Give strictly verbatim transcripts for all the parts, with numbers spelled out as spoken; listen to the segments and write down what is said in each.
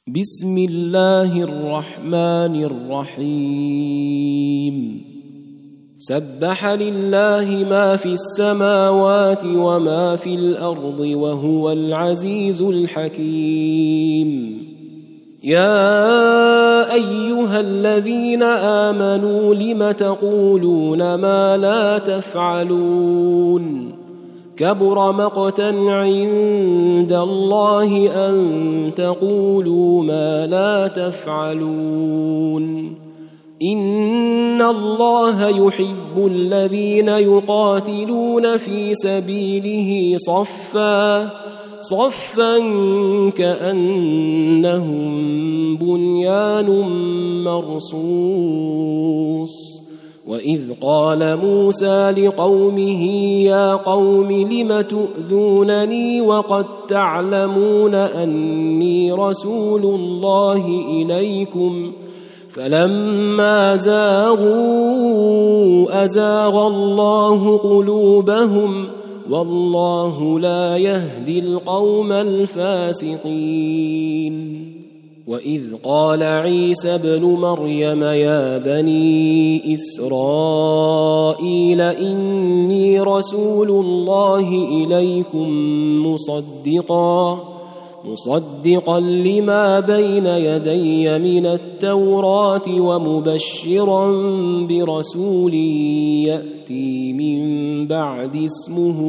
بسم الله الرحمن الرحيم سبح لله ما في السماوات وما في الأرض وهو العزيز الحكيم يا أيها الذين آمنوا لم تقولون ما لا تفعلون كبر مقتا عند الله أن تقولوا ما لا تفعلون إن الله يحب الذين يقاتلون في سبيله صفا صفا كأنهم بنيان مرصوص وإذ قال موسى لقومه يا قوم لم تؤذونني وقد تعلمون أني رسول الله إليكم فلما زاغوا أزاغ الله قلوبهم والله لا يهدي القوم الفاسقين وإذ قال عيسى ابن مريم يا بني إسرائيل إني رسول الله إليكم مصدقا مصدقا لما بين يدي من التوراة ومبشرا برسول يأتي من بعد اسمه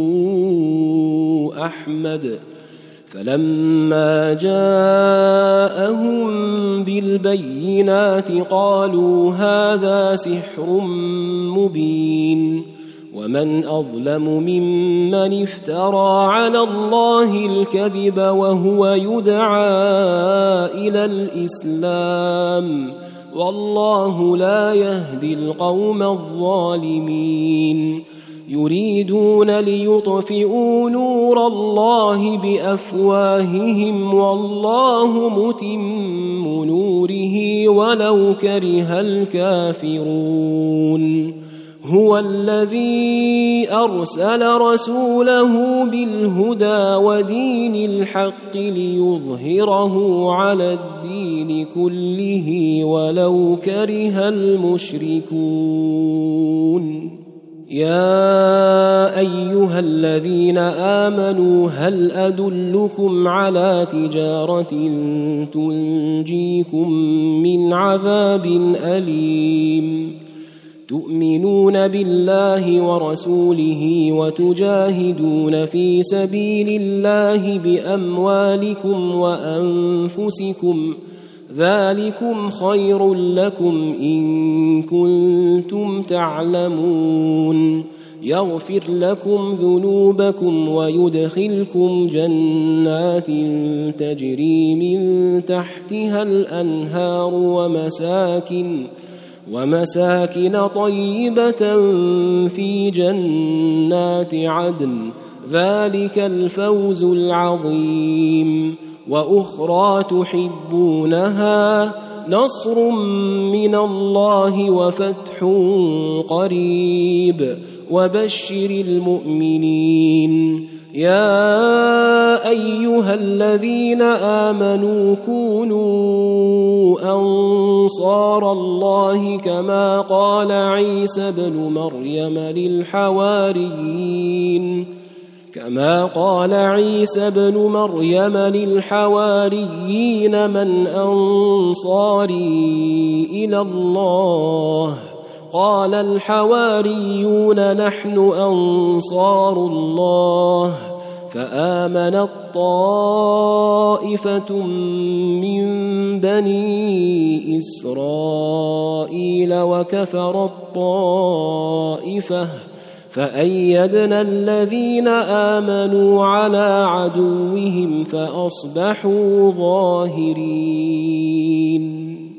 أحمد فلما جاءهم بالبينات قالوا هذا سحر مبين ومن أظلم ممن افترى على الله الكذب وهو يدعى إلى الإسلام والله لا يهدي القوم الظالمين يريدون ليطفئوا نور الله بأفواههم والله متم نوره ولو كره الكافرون هو الذي أرسل رسوله بالهدى ودين الحق ليظهره على الدين كله ولو كره المشركون يا أيها الذين آمنوا هل أدلكم على تجارة تنجيكم من عذاب أليم تؤمنون بالله ورسوله وتجاهدون في سبيل الله بأموالكم وأنفسكم ذلكم خير لكم إن كنتم تعلمون يغفر لكم ذنوبكم ويدخلكم جنات تجري من تحتها الأنهار ومساكن ومساكن طيبة في جنات عدن ذلك الفوز العظيم وأخرى تحبونها نصر من الله وفتح قريب وبشر المؤمنين يا أيها الذين آمنوا كونوا أنصار الله كما قال عيسى ابن مريم للحواريين كما قال عيسى ابن مريم للحواريين من أنصاري إلى الله قال الحواريون نحن أنصار الله فآمنت طائفة من بني إسرائيل وكفرت طائفة فأيدنا الذين آمنوا على عدوهم فأصبحوا ظاهرين